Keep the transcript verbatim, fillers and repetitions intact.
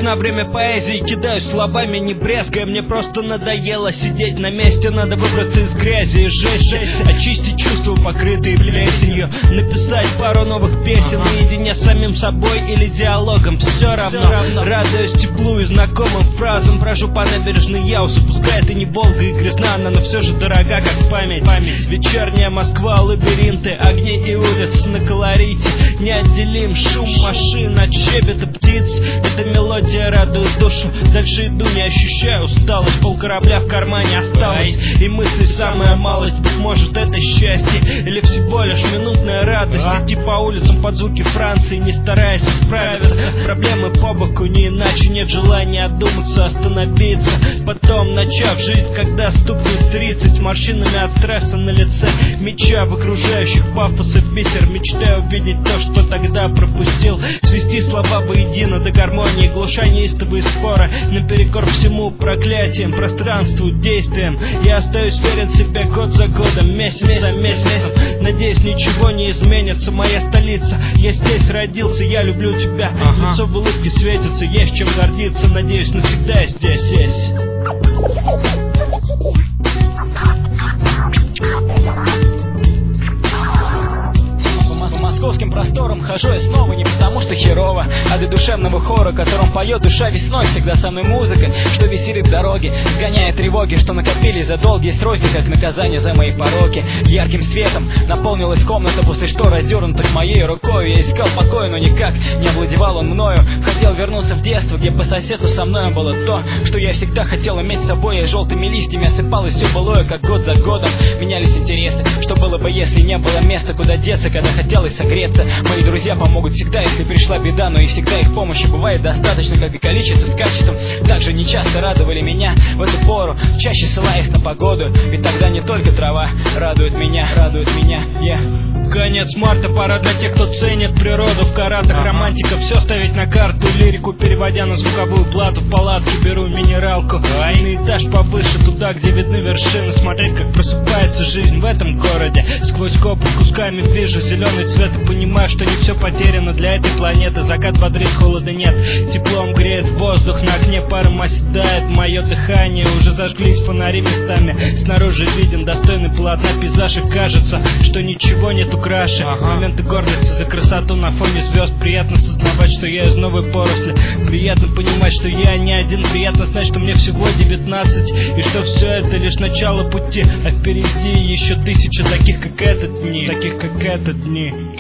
Весна, время поэзии, кидаюсь словами, не брезгая. Мне просто надоело сидеть на месте. Надо выбраться из грязи и жести, очистить чувства, покрытые плесенью, написать пару новых песен наедине с самим собой или диалогом. Все равно, радуюсь теплу и знакомым фразам. Брожу по набережной Яузы, пускай это не Волга и грязна, она, но все же дорога, как память. Память. Вечерняя Москва, лабиринты, огни и улиц на колорите. Неотделим шум машин от щебета птиц. Эта мелодия радует душу. Дальше иду, не ощущаю усталость. Пол корабля в кармане осталось, и мысли самая малость. Быть может, это счастье или всего лишь минутная радость. Идти по улицам под звуки Франции, не стараясь справиться. Проблемы по боку, не иначе. Нет желания одуматься, остановиться. Потом, начав жить, когда стукнет тридцать, морщинами от стресса на лице, меча в окружающих пафос и бисер. Мечтаю увидеть то, что тогда пропустил, свести слова воедино до гармонии, глуша неистовые споры наперекор всему проклятиям, пространству, действиям. Я остаюсь верен себе год за годом, месяц за месяцем. Надеюсь, ничего не изменится. Моя столица, я здесь родился, я люблю тебя. Ага. Лицо в улыбке светится, есть чем гордиться. Надеюсь, навсегда я здесь есть. Московским простором хожу я снова не потому что херово, а до душевного хора, которым поет душа весной. Всегда со мной музыка, что веселит дороги, сгоняя тревоги, что накопились за долгие сроки, как наказание за мои пороки. Ярким светом наполнилась комната после штор, раздернутых моей рукой. Я искал покоя, но никак не овладевал он мною. Хотел вернуться в детство, где по соседству со мной было то, что я всегда хотел иметь с собой. И желтыми листьями осыпалось все былое, как год за годом менялись интересы. Что было бы, если не было места, куда деться, когда хотелось согреться? Мои друзья помогут всегда, если пришла беда, но и всегда их помощи бывает достаточно, как и количество с качеством. Также нечасто радовали меня в эту пору, чаще ссылаясь на погоду, ведь тогда не только трава радует меня, радует меня, yeah. Конец марта, пора для тех, кто ценит природу. В каратах романтика, все ставить на карту. Лирику переводя на звуковую плату. В палатке беру минералку, а на этаж повыше, туда, где видны вершины. Смотреть, как просыпается жизнь в этом городе. Сквозь копы кусками вижу зеленый цвет и понимаю, что не все потеряно для этой планеты. Закат бодрит, холода нет, теплом греет воздух. На окне паром оседает мое дыхание. Уже зажглись фонари местами, снаружи виден достойный полотна пейзаж. И кажется, что ничего нету краше. Ага. Моменты гордости за красоту на фоне звезд. Приятно сознавать, что я из новой поросли. Приятно понимать, что я не один. Приятно знать, что мне всего девятнадцать, и что все это лишь начало пути, а впереди еще тысяча таких, как этот дни, таких, как этот дни.